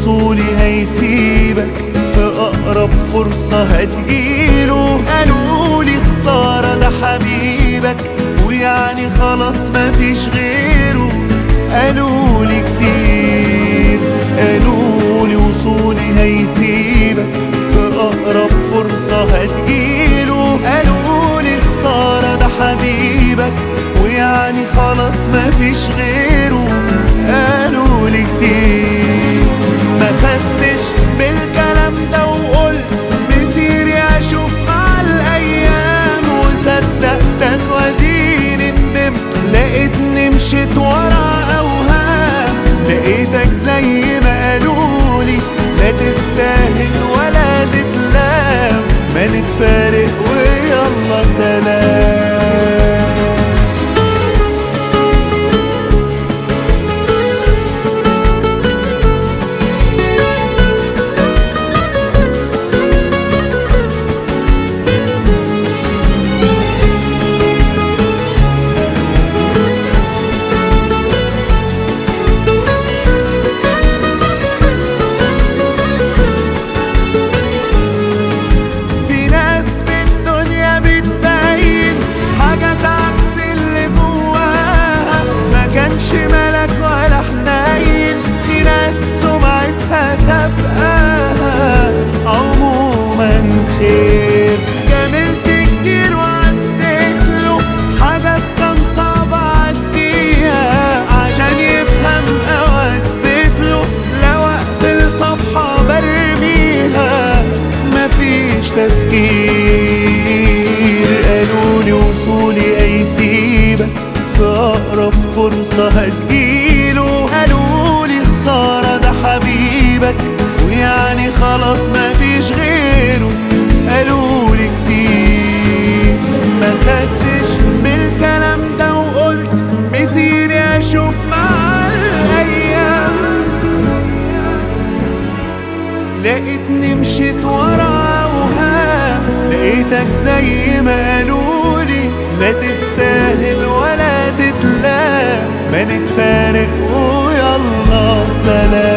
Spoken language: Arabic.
وصولي هيسيبك في أقرب فرصة هتجيله. قالولي خسارة ده حبيبك ويعني خلاص مفيش غيره. قالولي كتير، قالولي وصولي هيسيبك في أقرب فرصة هتجيله. قالولي خسارة ده حبيبك ويعني خلاص مفيش غيره. قالولي كتير ما خدتش بالكلام ده وقلت مسيري أشوف مع الأيام، وصدقتك واديني ندمت لقيتني مشيت ورا أوهام. لقيتك زي ما قالولي لا تستاهل ولا تتلام، ما نتفارق ويلا سلام. ملك ولا حنين، في ناس سمعتها سابقاها عموما خير. جاملت كتير وعديت له حاجات كان صعب اعديها عشان يفهم او اثبت له. لو اقفل صفحة برميها مفيش تفكير. قالولي وصولي هيسيبك في أقرب فرصة هتجيله. قالولي خسارة ده حبيبك ويعني خلاص مفيش غيره. قالولي كتير ما خدتش بالكلام ده وقلت مسيري أشوف مع الأيام. لقيتني مشيت ورا أوهام، لقيتك زي ما قالولي لا تستاهل ولا تتلام، ما نتفارق ويلا سلام.